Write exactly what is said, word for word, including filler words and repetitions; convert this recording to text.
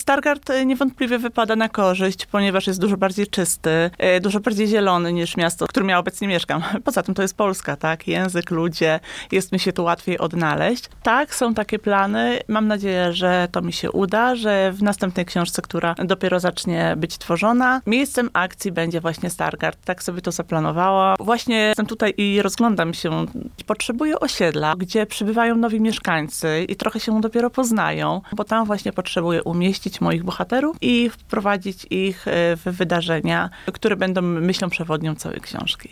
Stargard niewątpliwie wypada na korzyść, ponieważ jest dużo bardziej czysty, dużo bardziej zielony niż miasto, w którym ja obecnie mieszkam. Poza tym to jest Polska, tak? Język, ludzie, jest mi się tu łatwiej odnaleźć. Tak, są takie plany. Mam nadzieję, że to mi się uda, że w następnej książce, która dopiero zacznie być tworzona, miejscem akcji będzie właśnie Stargard. Tak sobie to zaplanowała. Właśnie jestem tutaj i rozglądam się. Potrzebuję osiedla, gdzie przybywają nowi mieszkańcy i trochę się dopiero poznają, bo tam właśnie potrzebuję umieścić moich bohaterów i wprowadzić ich w wydarzenia, które będą myślą przewodnią całej książki.